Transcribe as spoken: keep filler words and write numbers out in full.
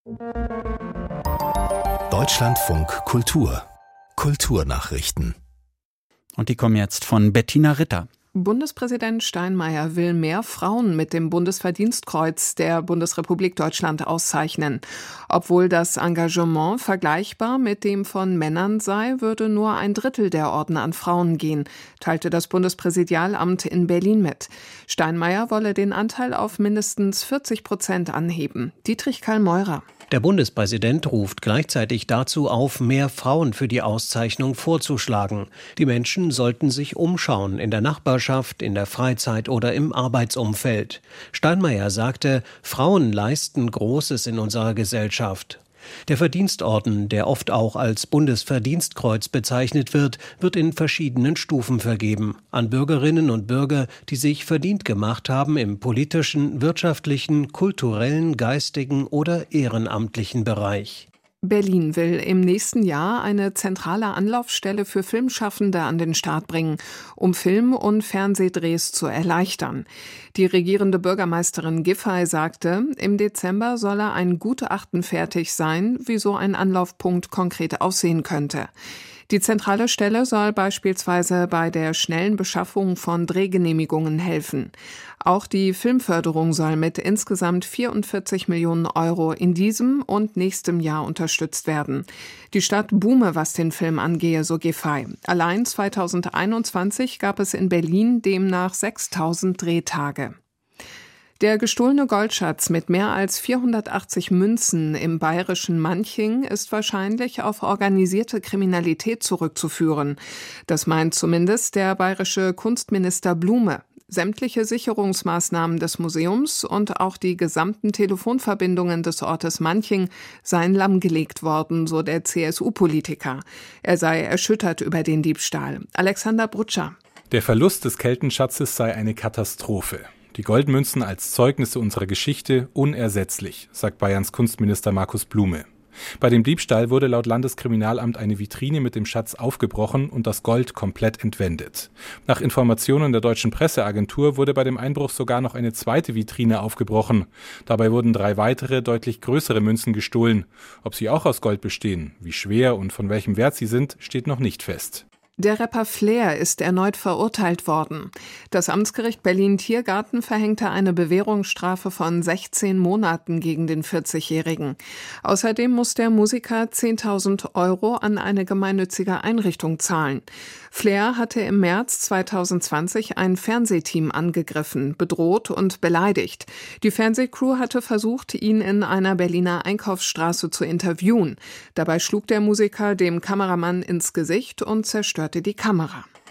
Deutschlandfunk Kultur Kulturnachrichten. Und die kommen jetzt von Bettina Ritter. Bundespräsident Steinmeier will mehr Frauen mit dem Bundesverdienstkreuz der Bundesrepublik Deutschland auszeichnen. Obwohl das Engagement vergleichbar mit dem von Männern sei, würde nur ein Drittel der Orden an Frauen gehen, teilte das Bundespräsidialamt in Berlin mit. Steinmeier wolle den Anteil auf mindestens vierzig Prozent anheben. Dietrich Karl-Meurer. Der Bundespräsident ruft gleichzeitig dazu auf, mehr Frauen für die Auszeichnung vorzuschlagen. Die Menschen sollten sich umschauen in der Nachbarschaft, in der Freizeit oder im Arbeitsumfeld. Steinmeier sagte, Frauen leisten Großes in unserer Gesellschaft. Der Verdienstorden, der oft auch als Bundesverdienstkreuz bezeichnet wird, wird in verschiedenen Stufen vergeben. An Bürgerinnen und Bürger, die sich verdient gemacht haben im politischen, wirtschaftlichen, kulturellen, geistigen oder ehrenamtlichen Bereich. Berlin will im nächsten Jahr eine zentrale Anlaufstelle für Filmschaffende an den Start bringen, um Film- und Fernsehdrehs zu erleichtern. Die regierende Bürgermeisterin Giffey sagte, im Dezember solle ein Gutachten fertig sein, wie so ein Anlaufpunkt konkret aussehen könnte. Die zentrale Stelle soll beispielsweise bei der schnellen Beschaffung von Drehgenehmigungen helfen. Auch die Filmförderung soll mit insgesamt vierundvierzig Millionen Euro in diesem und nächstem Jahr unterstützt werden. Die Stadt boome, was den Film angehe, so Giffey. Allein zweitausendeinundzwanzig gab es in Berlin demnach sechstausend Drehtage. Der gestohlene Goldschatz mit mehr als vierhundertachtzig Münzen im bayerischen Manching ist wahrscheinlich auf organisierte Kriminalität zurückzuführen. Das meint zumindest der bayerische Kunstminister Blume. Sämtliche Sicherungsmaßnahmen des Museums und auch die gesamten Telefonverbindungen des Ortes Manching seien lahmgelegt worden, so der C S U-Politiker. Er sei erschüttert über den Diebstahl. Alexander Brutscher. Der Verlust des Keltenschatzes sei eine Katastrophe. Die Goldmünzen als Zeugnisse unserer Geschichte unersetzlich, sagt Bayerns Kunstminister Markus Blume. Bei dem Diebstahl wurde laut Landeskriminalamt eine Vitrine mit dem Schatz aufgebrochen und das Gold komplett entwendet. Nach Informationen der deutschen Presseagentur wurde bei dem Einbruch sogar noch eine zweite Vitrine aufgebrochen. Dabei wurden drei weitere, deutlich größere Münzen gestohlen. Ob sie auch aus Gold bestehen, wie schwer und von welchem Wert sie sind, steht noch nicht fest. Der Rapper Flair ist erneut verurteilt worden. Das Amtsgericht Berlin-Tiergarten verhängte eine Bewährungsstrafe von sechzehn Monaten gegen den vierzigjährigen. Außerdem muss der Musiker zehntausend Euro an eine gemeinnützige Einrichtung zahlen. Flair hatte im März zweitausendzwanzig ein Fernsehteam angegriffen, bedroht und beleidigt. Die Fernsehcrew hatte versucht, ihn in einer Berliner Einkaufsstraße zu interviewen. Dabei schlug der Musiker dem Kameramann ins Gesicht und zerstörte die Kamera.